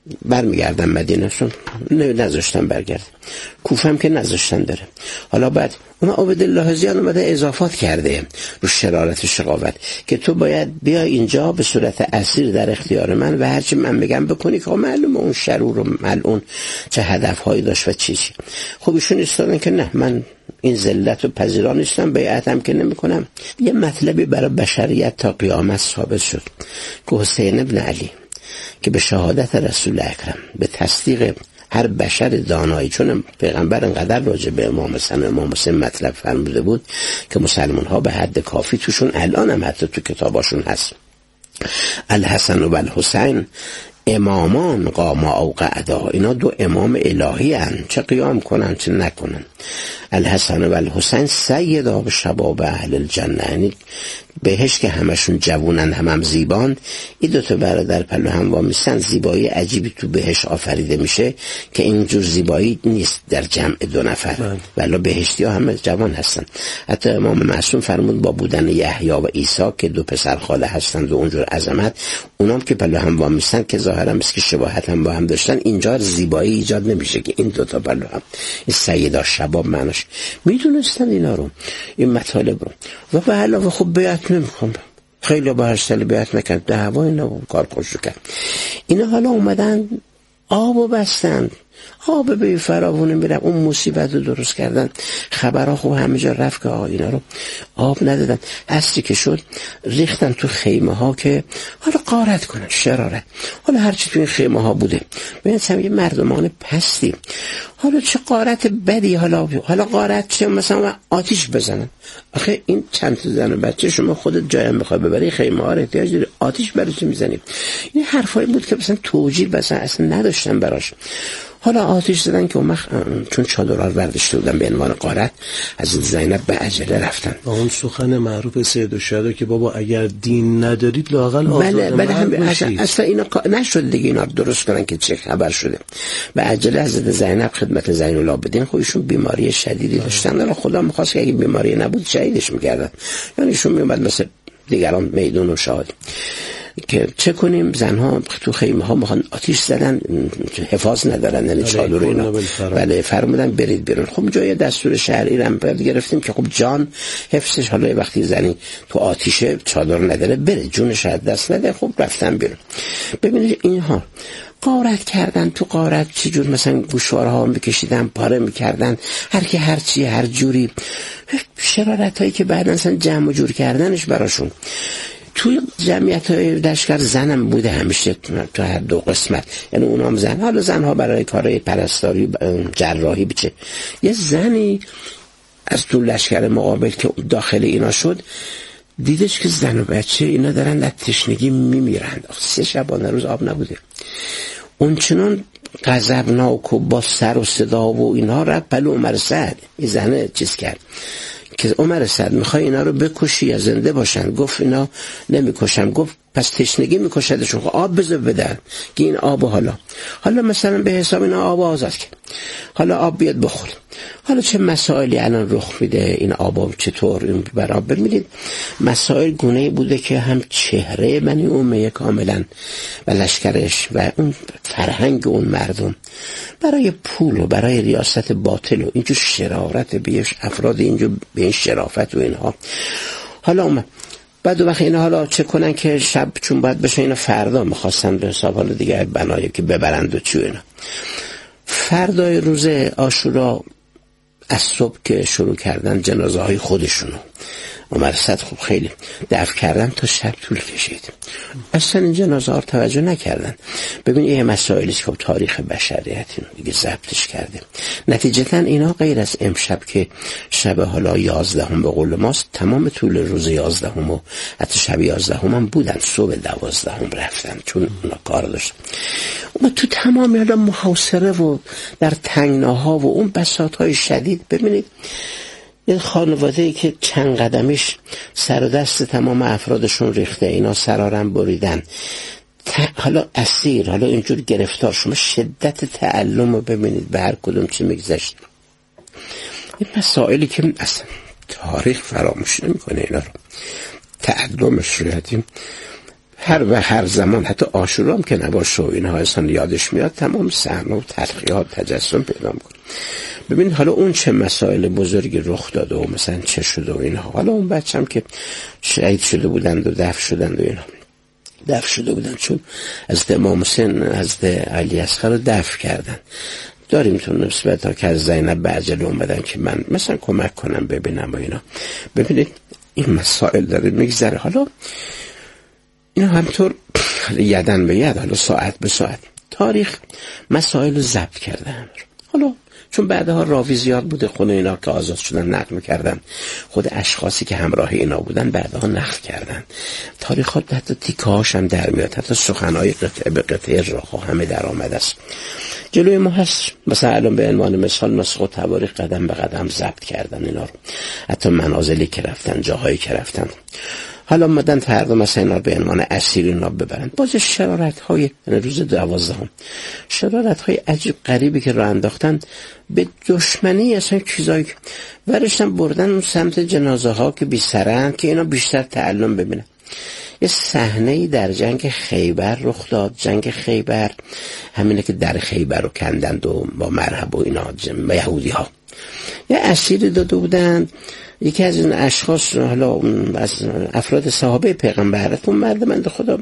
برمیگردن مدینه، چون نذاشتن برگرد. کوفه هم که نذاشتن بره. حالا بعد اون عبدالله زیاد اومده اضافات کرده رو شرارت و شقاوت که تو باید بیا اینجا به صورت اسیر در اختیار من و هرچی من بگم بکنی، که معلومه اون شرور و ملعون چه هدفهایی داشت و چی. خب ایشون ایستادن که نه، من این ذلت و پذیران نیستم، بیعتم که نمی کنم. یه مطلبی برای بشریت تا قیامت ثابت شد که حسین ابن علی که به شهادت رسول اکرم، به تصدیق هر بشر دانایی، چون پیغمبر انقدر راجع به امام حسین مطلب فرموده بود که مسلمان ها به حد کافی توشون الان هم حتی تو کتاباشون هست الحسن و الحسین امامان قاما او قعدا، اینا دو امام الهی هن، چه قیام کنن چه نکنن. الحسن و الحسین سیدا به شباب اهل الجنه، یعنی بهش که همشون جوونن هم زیبان، این دوتا برادر پلو هم وامیستن. زیبایی عجیبی تو بهش آفریده میشه که اینجور زیبایی نیست در جمع دو نفر، ولی بهشتی ها همه جوان هستن. حتی امام معصوم فرمود با بودن یحیی و عیسی که دو پسر خاله هستند و اونجور عظمت، اونام که پلو هم وامیستن که ظاهرا مثل که شباهت هم با هم داشتن، اینجا زیبایی ایجاد نمیشه که این دوتا پلو هم. این سیدا شباب معناش میدونستن اینا رو، این مطالب رو. و به علاوه خب بیعت نمیخوام، خیلی با هر سالی بیعت نکرد، دعوا اینا کار خوشو کرد. اینا حالا اومدن آبو بستن، آب به فراوونه میرم، اون مصیبت رو درست کردن. خبرها خوب همه جا رفت که اینا رو آب ندادن. هستی که شد ریختن تو خیمه ها که حالا غارت کنن، شرارت. حالا هرچی تو این خیمه ها بوده ببینید یه مردمان پستی، حالا چه غارت بدی، حالا غارت چه مثلا آتیش بزنن. آخه این چند تا زن و بچه شما خودت جایم میخوای ببری، خیمه ها رو احتیاج داری، آتیش برای چی میزنید؟ این حرفایی بود که مثلا توجیه اصلا نداشتن براش. حالا آتیش زدن که اون چون چادرها رو برداشته بودن به عنوان غارت، حضرت زینب به عجله رفتن. اون سخن معروف سید الشهدا که بابا اگر دین ندارید لااقل آزاد بشید. اصلا اینا نشد دیگه، اینا درست کنن که چه خبر شده. به عجله حضرت زینب خدمت زین العابدین، خودشون بیماری شدیدی داشتن. حالا خدا می‌خواست که اگه بیماری نبود شهیدش می‌کردن، یعنی ایشون میومد مثل دیگران میدون و شهادت که چه کنیم. زنها تو خیمه ها میخوان آتیش زدن، حفاظ ندارن، یعنی چادر اینا، ولی فرمودن برید بیرون. خب جای دستور شرعی هم گرفتیم که خب جان حفظش، حالا وقتی زنی تو آتیش چادر نداره بره، جونش از دست نده. خب رفتن بیرون. ببینید اینها غارت کردن، تو غارت چجور مثلا گوشوارها میکشیدن، پاره میکردن، هر کی هر چی هر جوری، شرارت هایی که بعد مثلا جمع و جور کردنش براشون. توی جمعیت های لشکر زنم بوده همیشه تو هر دو قسمت، یعنی اونام زن. حالا زنها برای کارهای پرستاری جراحی بچه. یه زنی از تو لشکر مقابل که داخل اینا شد دیدش که زن و بچه اینا دارن در تشنگی میمیرند. 3 شبانه روز آب نبوده. اون چنان غضبناک و با سر و صدا و اینها رفت پلو عمر سعد. این زنه چیز کرد که عمر سعد میخوای اینا رو بکشی یا زنده باشن؟ گفت اینا نمیکشم. گفت پس تشنگی میکشدشون، آب بذار بدن که این آب حالا مثلا به حساب اینا آب آزاد کرد، حالا آب بیاد بخور. حالا چه مسائلی الان رخ میده، این آب چطور این برابر میدید؟ مسائل گونه‌ای بوده که هم چهره بنی امیه کاملا و لشکرش و اون فرهنگ اون مردم برای پول و برای ریاست باطل و اینجور شرارت بیش افراد اینجور به این شرافت و اینها. حالا بعد وقت اینا حالا چه کنن که شب چون باید بشه، اینا فردا میخواستن به حساب حالا دیگه بنایی که ببرند و چی اینا. فردای روز عاشورا از صبح که شروع کردن جنازه های خودشونو، عمر سعد خوب خیلی دفن کردن تا شب طول کشید. اصلا این جنازه ها توجه نکردن. ببین این مسائلی که تاریخ بشریت دیگه ضبطش کرده. نتیجتا اینا غیر از امشب که شب حالا 11 به قول ماست، تمام طول روز 11 و حتی شب 11 هم بودن، صبح 12 رفتن چون اونا کار داشتن. اما تو تمام حالا محاصره و در تنگناها و اون بساطهای شدید، ببینید این خانواده‌ای که چند قدمیش سر و دست تمام افرادشون ریخته، اینا سرارم بریدن، حالا اسیر، حالا اینجور گرفتار. شما شدت تعلم رو ببینید به هر کدوم چی میگذشت. این مسائلی که اصلا تاریخ فراموش نمی‌کنه اینا رو. تعلمش رو یادیم هر زمان حتی عاشورا هم که نباشه و اینها اصلا یادش میاد تمام صحنه و تلخیات تجسم پیدا میکنه. ببین حالا اون چه مسائل بزرگی رخ داده و مثلا چه شده و اینها. حالا اون بچه‌م که شهید شده بودند و دفن شدند و اینها، دفن شده بودند چون از امام حسین از علی اصغر رو دفن کردن. داریم تو نسبت ها که از زینب به عجله اومدن که من مثلا کمک کنم ببینم و اینا. ببینید این مسائل داره میگذره. حالا اینا همطور یدن به ید، حالا ساعت به ساعت تاریخ مسائل رو ضبط کرده هم. حالا چون بعدها راوی زیاد بوده، خونه اینا که آزاد شدن نقل میکردن، خود اشخاصی که همراه اینا بودن بعدها نقل کردن. تاریخات حتی تیکه‌هاش هم در میاد، حتی سخنهای قطعه به قطعه راهها همه در آمده است. جلوی ما هست. مثلا الان به عنوان مثال نسخ و تواریخ قدم به قدم ضبط کردن اینا رو، حتی منازلی که رفتن، جاهایی که رفتن. حالا مدن فردا مثلا اینا به عنوان اسیر اینا ببرن. باز شرارت‌های روز 12 شرارت‌های عجیب غریبی که راه انداختن به دشمنی اصلا چیزایی ورشتن بردن اون سمت جنازه ها که بی سرن که اینا بیشتر تعلم ببینن. یه صحنه‌ای در جنگ خیبر رخ داد. جنگ خیبر همینه که در خیبر رو کندند و با مرحب و اینا یهودی ها یه اسیری داده بودن. یکی از این اشخاص، حالا از افراد صحابه پیغمبرتون، مرد بنده خدا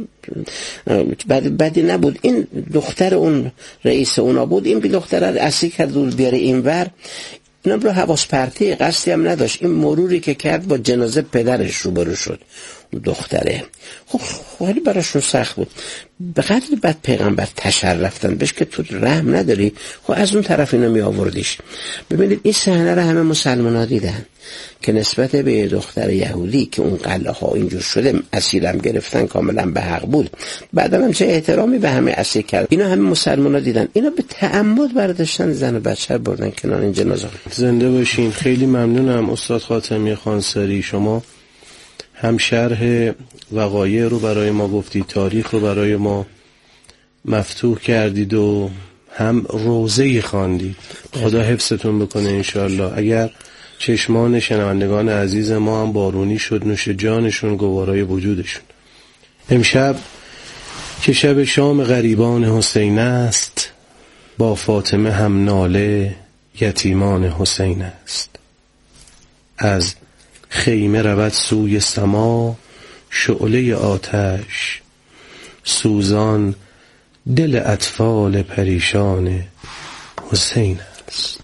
بدی نبود، این دختر اون رئیس اونا بود. این بی دختره رو اسیر کرد و بیاره اینور. اینا رو حواس پرتی قصدی هم نداشت. این مروری که کرد با جنازه پدرش روبرو شد، دختره. خب خیلی براشون سخت بود. به قدری بعد پیغمبر تشر رفتن بهش که تو رحم نداری، خب از اون طرف اینو می آوردیش. ببینید این صحنه رو همه مسلمان‌ها دیدن که نسبت به دختر یهودی که اون قلعه ها اینجور شده اسیرم گرفتن کاملا به حق بود. بعدا هم چه احترامی به همه اسیر کرد. اینا همه مسلمان‌ها دیدن. اینا به تعمد برداشتن زن و بچه بردن کنار این جنازه. زنده باشین. خیلی ممنونم استاد خاتمی خانساری. شما هم شرح وقایع رو برای ما گفتید، تاریخ رو برای ما مفتوح کردید و هم روزه خواندید. خدا حفظتون بکنه انشالله. اگر چشمان شنوندگان عزیز ما هم بارونی شد، نوش جانشون گوارای وجودشون. امشب که شب شام غریبان حسین است، با فاطمه هم ناله یتیمان حسین است. از خیمه رود سوی سما شعله آتش، سوزان دل اطفال پریشان حسین است.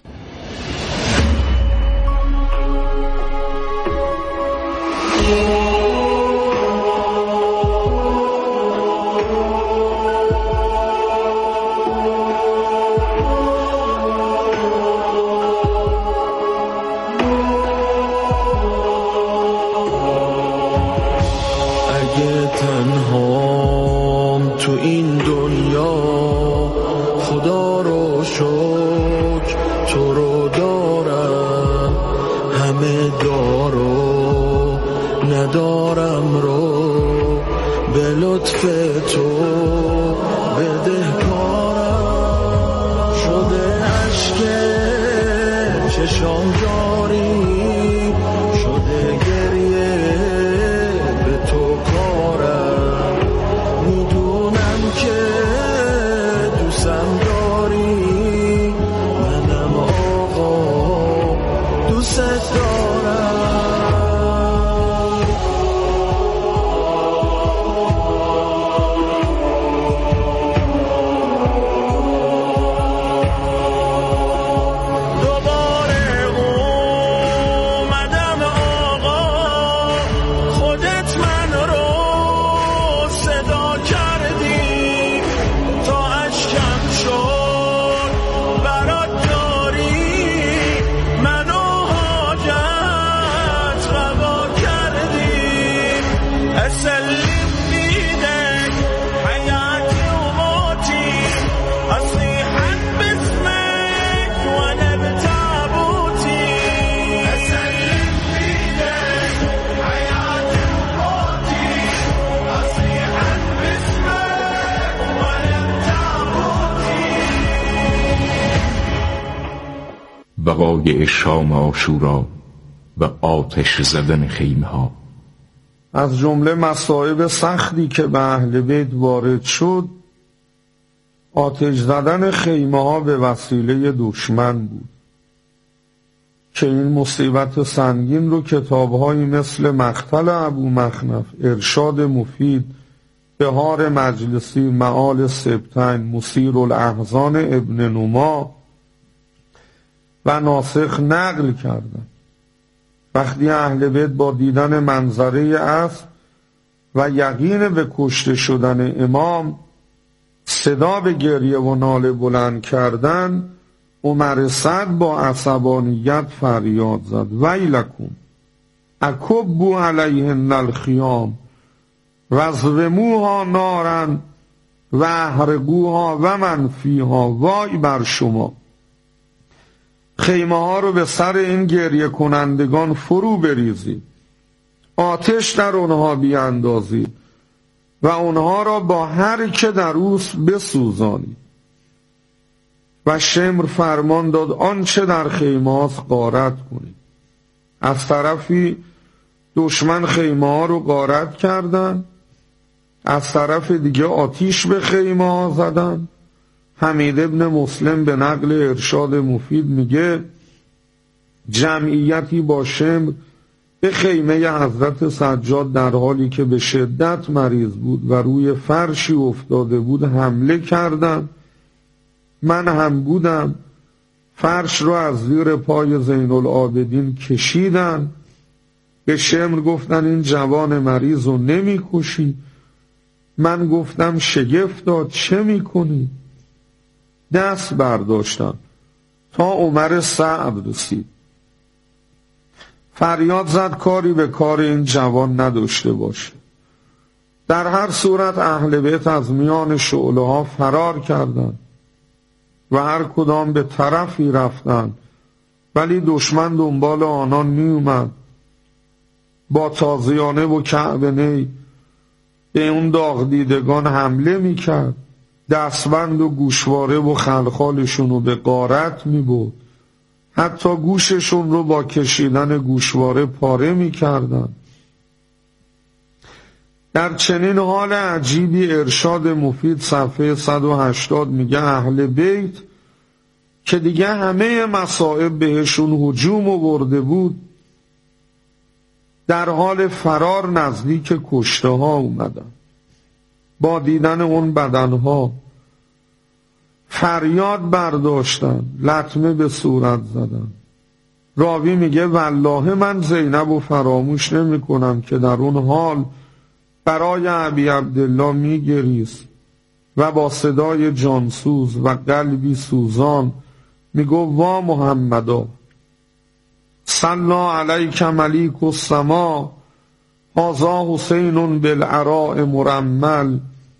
وقایع شام عاشورا و آتش زدن خیمه ها. از جمله مصائب سختی که به اهل بیت وارد شد آتش زدن خیمه ها به وسیله دشمن بود که این مصیبت سنگین رو کتاب‌هایی مثل مقتل ابو مخنف، ارشاد مفید، بهار مجلسی، معال سبتین، مثیر الاحزان ابن نما و ناسخ نقل کردند. وقتی اهل بیت با دیدن منظره اسب و یقین به کشته شدن امام صدا به گریه و ناله بلند کردن، عمر سعد با عصبانیت فریاد زد ویلکم اکبوا علیهن الخیام وضرموها نارا و احرقوها و من فیها، وای بر شما، خیمه ها رو به سر این گریه کنندگان فرو بریزید، آتش در اونها بیاندازید و اونها را با هر که در اوست بسوزانید. و شمر فرمان داد آنچه در خیمه هاست غارت کنید. از طرفی دشمن خیمه ها رو غارت کردن، از طرف دیگه آتیش به خیمه ها زدن. حمید ابن مسلم به نقل ارشاد مفید میگه جمعیتی با شمر به خیمه حضرت سجاد در حالی که به شدت مریض بود و روی فرشی افتاده بود حمله کردند. من هم بودم، فرش رو از زیر پای زین العابدین کشیدن، به شمر گفتن این جوان مریض رو نمی کشی. من گفتم شگفت داد چه می کنی؟ دست برداشتم تا عمر سعد رسید، فریاد زد کاری به کار این جوان نداشته باشه. در هر صورت اهل بیت از میان شعله ها فرار کردند و هر کدام به طرفی رفتند، ولی دشمن دنبال آنان می اومد. با تازیانه و کعبه نی به اون داغ دیدگان حمله می کرد، دستبند و گوشواره و خلخالشون رو به غارت می بود، حتی گوششون رو با کشیدن گوشواره پاره می کردن. در چنین حال عجیبی ارشاد مفید صفحه 180 میگه اهل بیت که دیگه همه مصائب بهشون هجوم آورده بود، در حال فرار نزدیک کشته ها اومدن. با دیدن اون بدنها فریاد برداشتن، لطمه به صورت زدن. راوی میگه والله من زینب رو فراموش نمی کنم که در اون حال برای ابی عبدالله میگریست و با صدای جانسوز و قلبی سوزان میگو وا محمدا صلی علیک ملیک السما هذا حسین بالعراء مرمل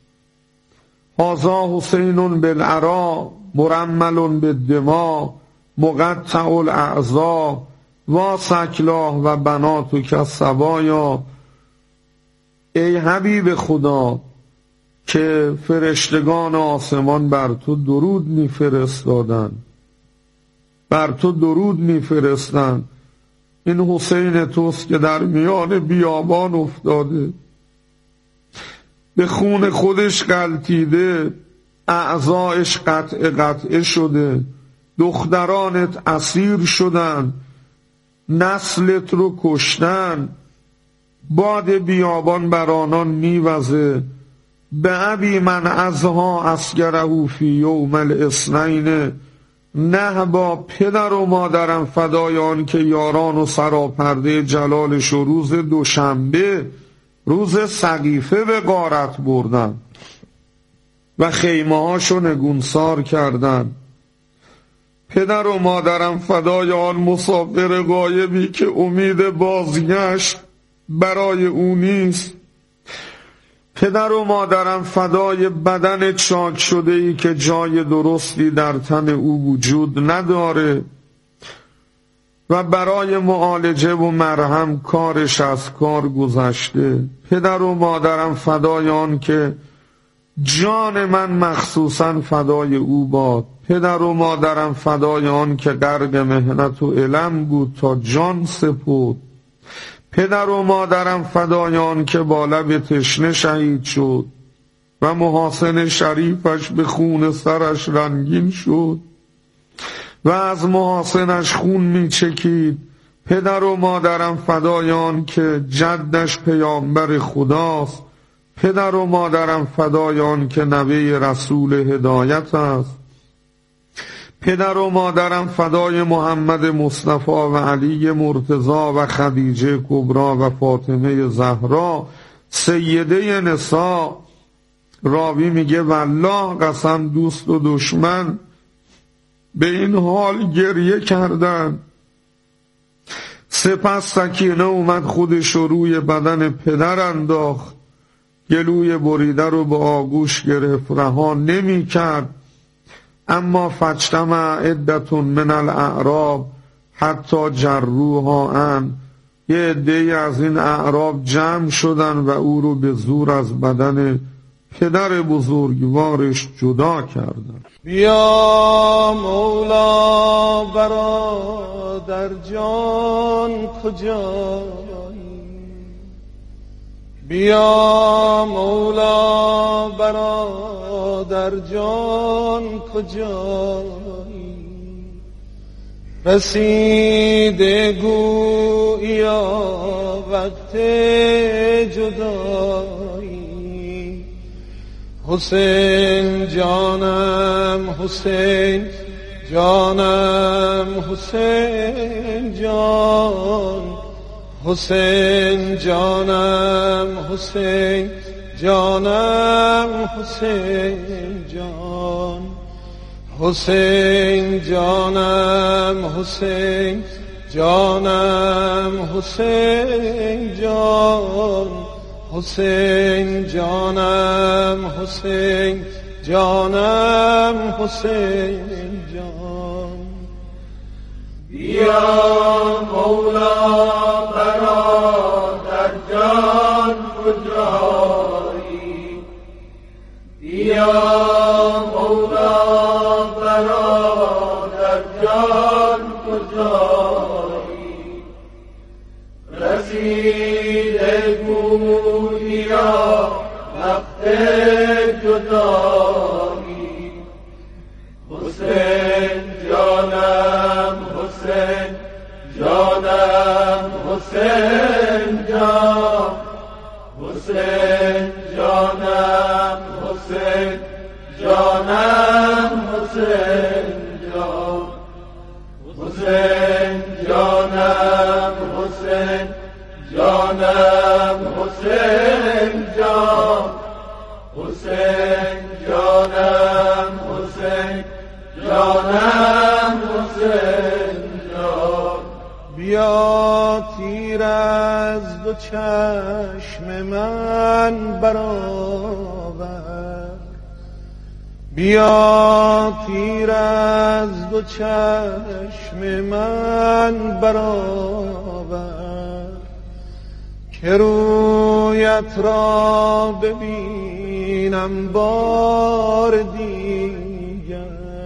هذا حسین بالعراء مرمل بالدماء مقطع الاعضاء و سکلاه و بناتو کالصبایا. ای حبیب خدا که فرشتگان آسمان بر تو درود میفرستادن، بر تو درود میفرستن، این حسین توست که در میان بیابان افتاده، به خون خودش غلتیده، اعضایش قطعه شده، دخترانت اسیر شدن، نسلت رو کشتن، باد بیابان بر آنان میوزه. به ابی من ازها اسگره فی یوم الاثنین، نه با پدر و مادرم فدای آن که یاران و سراپرده جلالش و روز دوشنبه روز سقیفه به غارت بردن و خیمه هاشو نگونسار کردن. پدر و مادرم فدای آن مسافر غایبی که امید بازگشت برای او نیست. پدر و مادرم فدای بدن چاک شده ای که جای درستی در تن او وجود نداره و برای معالجه و مرهم کارش از کار گذشته. پدر و مادرم فدای آن که جان من مخصوصا فدای او باد. پدر و مادرم فدای آن که غرق محنت و الم بود تا جان سپرد. پدر و مادرم فدایان که با لب تشنه شهید شد و محاسن شریفش به خون سرش رنگین شد و از محاسنش خون می چکید. پدر و مادرم فدایان که جدش پیامبر خداست. پدر و مادرم فدایان که نوه رسول هدایت است. پدر و مادرم فدای محمد مصطفی و علی مرتضی و خدیجه کبرا و فاطمه زهرا سیده نساء. راوی میگه والله قسم دوست و دشمن به این حال گریه کردن. سپس سکینه اومد خودش رو روی بدن پدر انداخت، گلوی بریده رو به آغوش گرفت، رها نمی کرد. اما فاجتمع عدة من الاعراب حتی جروها عن، یه عده‌ای از این اعراب جمع شدن و او رو به زور از بدن پدر بزرگوارش جدا کردن. بیا مولا برادر جان کجایی، بیا مولا برادر جان کجایی، رسیده گویا وقت جدایی. حسین جانم حسین جانم حسین جان، حسین جانم حسین جانم حسین جان، حسین جانم حسین جانم حسین جان، حسین جانم حسین جانم حسین جان. بیا مولا برادر جان کجایی، بیا مولا برادر جان کجایی، رسیده گویا وقت جدایی. حسین جانم حسین جانم حسین جان، حسین جانم حسین جانم حسین جان، حسین جانم حسین جانم حسین جان، حسین جانم حسین جانم حسین جان. بیا تیر از دو چشم من برآور، بیا تیر از دو چشم من برآور، که رویت را ببینم بار دیگر.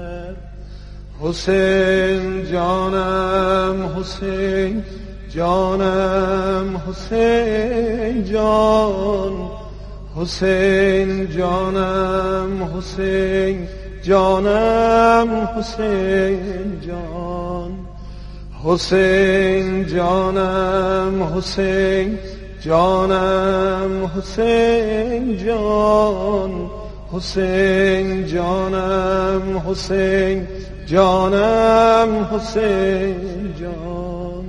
حسین جانم حسین جانم حسین جان، حسین جانم حسین جانم حسین جان، حسین جانم حسین جانم حسین جان، حسین جانم حسین جانم حسین جان.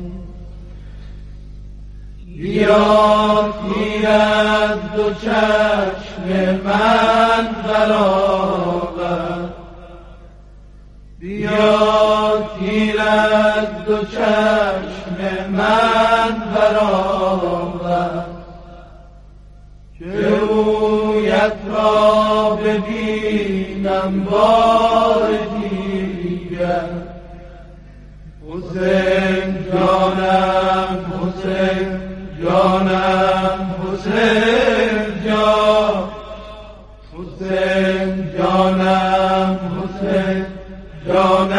بیا تیر از دو چشم من برآور، بیا تیر از دو چشم من برآور، که رویت را ببینم بار دیگر. حسین جانم حسین جانم حسین جان، حسین جانم حسین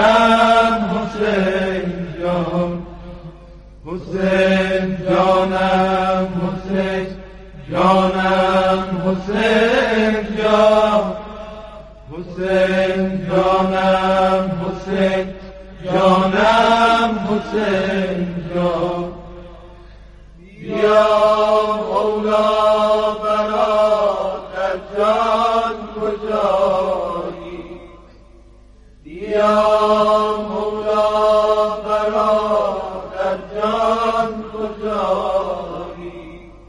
جانم حسین جان، حسین جانم جانم حسین جانم حسین جان یا مولا برادر جان کجایی یا مولا برادر جان کجایی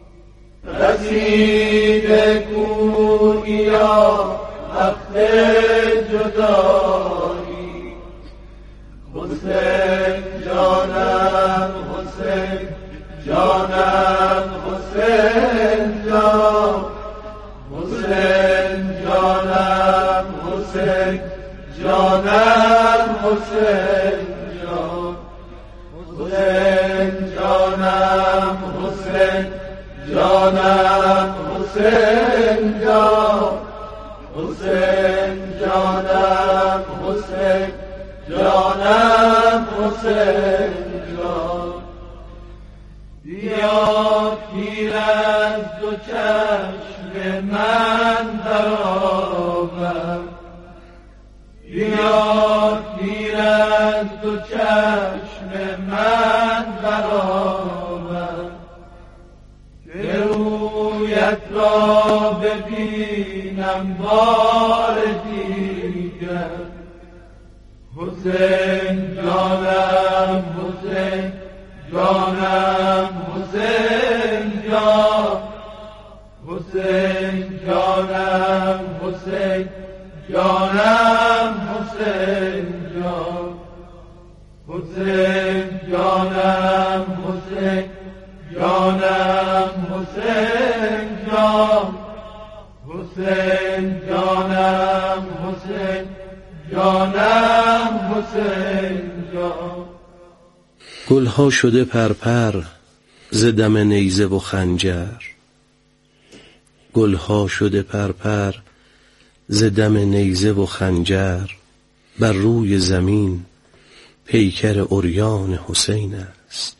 رسیده گویا وقت جدایی حسین جانم حسین جانم حسین جان حسین جانم حسین جانم حسین جان حسین جانم حسین جانم حسین جان حسین جانم حسین جانم حسین جان بیا پیر از دو چشم من برآور بیا پیر از دو چشم من برآور که رویت را ببینم بار دیگر حسین جانم حسین جانم حسین جان حسین جانم حسین جانم حسین جان حسین جانم حسین جانم حسین جان حسین جانم حسین جانم حسین جان گلها شده پرپر ز دم نیزه و خنجر گلها شده پرپر ز دم نیزه و خنجر بر روی زمین پیکر عریان حسین است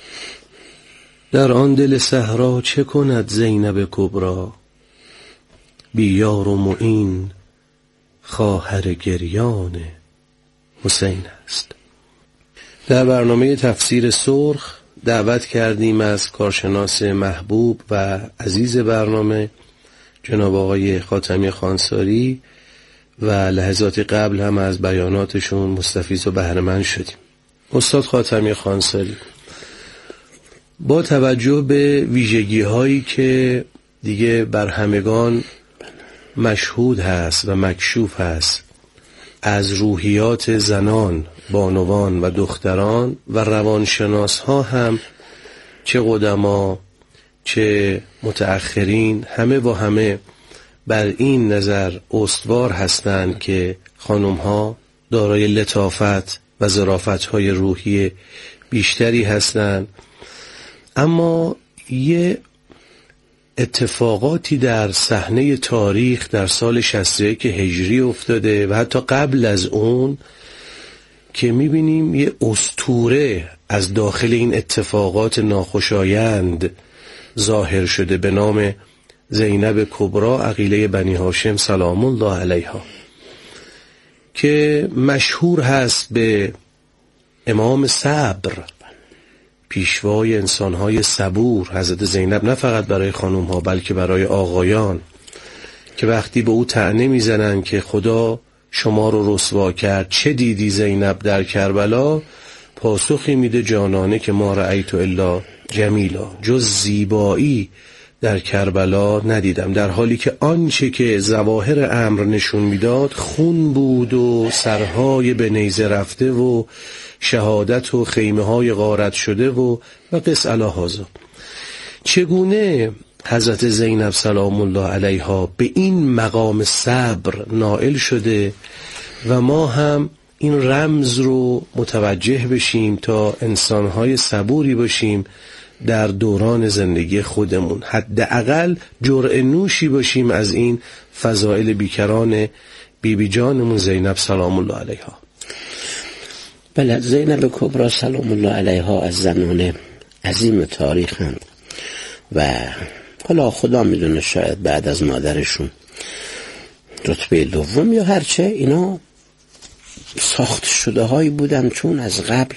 در آن دل صحرا چه کند زینب کبری بی یار و معین خواهر گریان حسین است. در برنامه تفسیر سرخ دعوت کردیم از کارشناس محبوب و عزیز برنامه جناب آقای خاتمی خانساری و لحظات قبل هم از بیاناتشون مستفیض و بهره‌مند شدیم. استاد خاتمی خانساری، با توجه به ویژگی هایی که دیگه بر همگان مشهود هست و مکشوف هست از روحیات زنان، بانوان و دختران و روانشناس ها هم چه قدما چه متأخرین همه و همه بر این نظر استوار هستند که خانم ها دارای لطافت و ظرافت های روحی بیشتری هستند، اما یه اتفاقاتی در صحنه تاریخ در سال 61 هجری افتاده و حتی قبل از اون که میبینیم یه اسطوره از داخل این اتفاقات ناخوشایند ظاهر شده به نام زینب کبری عقیله بنی هاشم سلام الله علیها که مشهور هست به امام صبر، پیشوای انسانهای صبور. حضرت زینب نه فقط برای خانومها بلکه برای آقایان که وقتی به او طعنه میزنن که خدا شما رو رسوا کرد، چه دیدی زینب در کربلا، پاسخی میده جانانه که ما رأیت الا جمیلا، جز زیبایی در کربلا ندیدم، در حالی که آنچه که ظواهر امر نشون میداد خون بود و سرهای به نیزه رفته و شهادت و خیمه های غارت شده و قص علی هذا. چگونه حضرت زینب سلام الله علیها به این مقام صبر نائل شده و ما هم این رمز رو متوجه بشیم تا انسانهای صبوری باشیم در دوران زندگی خودمون، حداقل جرعه نوشی باشیم از این فضائل بیکران بیبی جانمون زینب سلام الله علیها. بله، زینب کبری سلام الله علیها از زنان عظیم تاریخ هم و حالا خدا میدونه شاید بعد از مادرشون رتبه دوم یا هرچه اینا ساخت شده هایی بودن، چون از قبل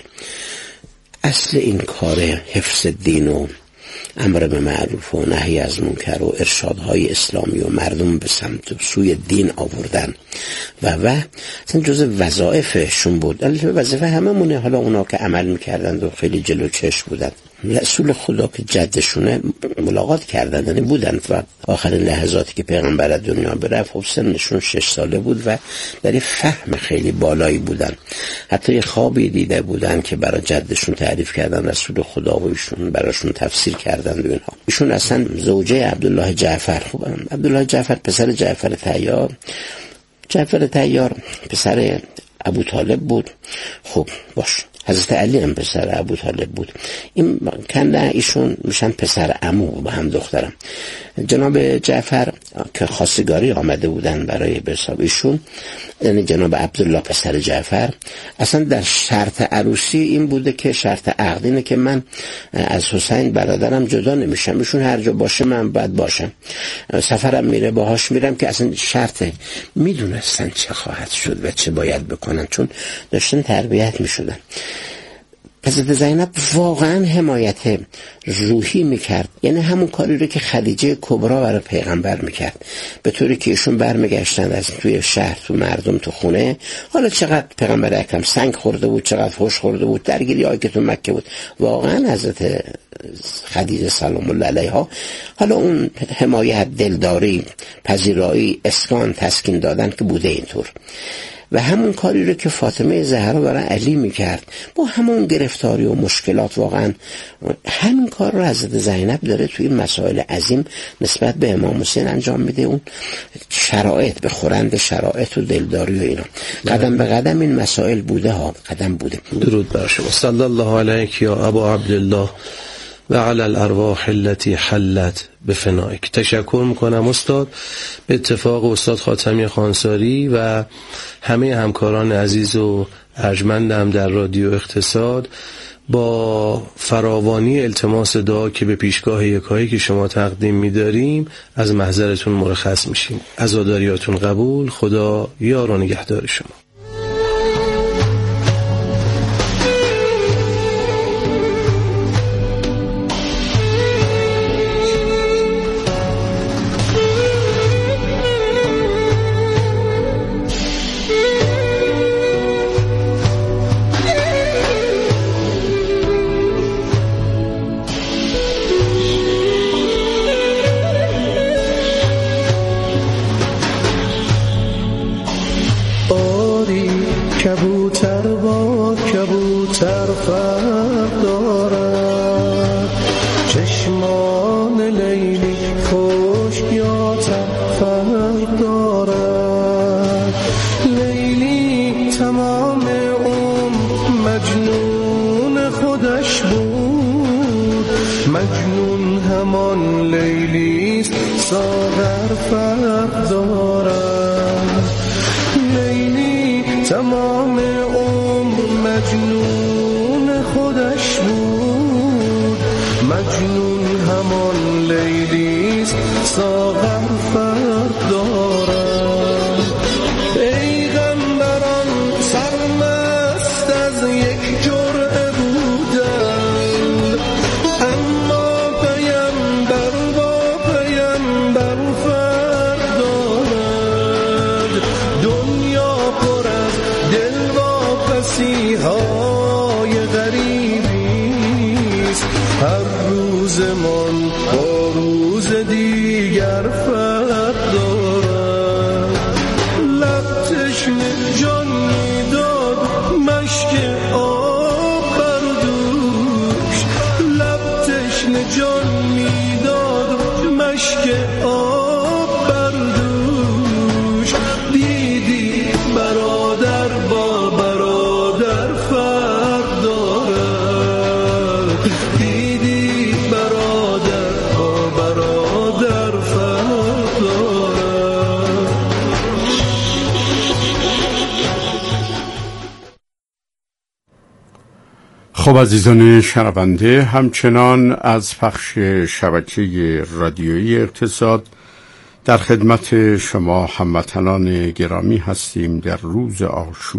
اصل این کار حفظ دین و امر به معروف و نهی از منکر و ارشادهای اسلامی و مردم به سمت و سوی دین آوردن و اصلا جز وظایفشون بود. البته وظیفه هممونه، حالا اونا که عمل میکردند و خیلی جلو چشم بودند. رسول خدا که جدشونه ملاقات کردند، یعنی بودند و آخرین لحظاتی که پیغمبر دنیا برفت خب سنشون 6 ساله بود و در فهم خیلی بالایی بودن. حتی یه خوابی دیده بودن که برای جدشون تعریف کردن رسول خدا و ایشون براشون تفسیر کردن و اینها. ایشون اصلا زوجه عبدالله جعفر، خب عبدالله جعفر پسر جعفر طیار، جعفر طیار پسر ابو طالب بود. خب باش، حضرت علی هم پسر ابو طالب بود. این کنده ایشون میشن پسر عمو با هم دخترم. جناب جعفر که خواستگاری آمده بودن برای بساب ایشون، یعنی جناب عبدالله پسر جعفر، اصلا در شرط عروسی این بوده که شرط عقد اینه که من از حسین برادرم جدا نمیشم، ایشون هر جا باشه من باید باشم، سفرم میره باهاش میرم، که اصلا شرط میدونستن چه خواهد شد و چه باید بکنن، چون داشتن تربیت میشدن. حضرت زینب واقعا حمایت روحی میکرد، یعنی همون کاری رو که خدیجه کبرا برای پیغمبر میکرد، به طوری که ایشون برمیگشتن از توی شهر تو مردم تو خونه، حالا چقدر پیغمبر اکرم سنگ خورده بود، چقدر فحش خورده بود، درگیری هایی که تو مکه بود، واقعا حضرت خدیجه سلام الله علیها حالا اون حمایت، دلداری، پذیرایی، اسکان، تسکین دادن که بوده اینطور. و همون کاری رو که فاطمه زهرا برای علی میکرد با همون گرفتاری و مشکلات، واقعا همین کار رو حضرت زینب داره توی مسائل عظیم نسبت به امام حسین انجام میده. اون شرایط به خورند شرایط و دلداری و اینا قدم به قدم این مسائل بوده ها، قدم بوده. درود بر شما. صلی الله علیک یا ابا عبدالله و علی الارواح التي حلت بفنائک. تشکر میکنم استاد. به اتفاق استاد خاتمی خانساری و همه همکاران عزیز و ارجمندم در رادیو اقتصاد با فراوانی التماس دعا که به پیشگاه یکایی که شما تقدیم می‌داریم از محضرتون مرخص میشیم. عزاداریاتون قبول. خدا یار و نگهدار شما. کبوتر با کبوتر فرق دارد، چشمان لیلی خشک یا تر فرق دارد. لیلی تمام مجنون خودش بود، مجنون همان لیلیست ساغر فرق دارد. لیلی تمام مجنون خودش بود، مجنون همان لیلیست ساغر فرق دارد. پیغمبران سرمست از یک جرعه بودند، اما پیامبر با پیامبر فرق دارد. دنیا پر از دلواپسی های غریبیست، هر روزمان با روز دیگر فرق دارد. لب تشنه جان میداد مشک آب بر دوش، لب تشنه جان میداد مشک آب بر دوش. دیدی برادر با برادر فرق دارد، دیدی برادر با برادر فرق دارد. خب عزیزان شنونده، همچنان از پخش شبکه رادیویی اقتصاد در خدمت شما هموطنان گرامی هستیم در روز عاشورا.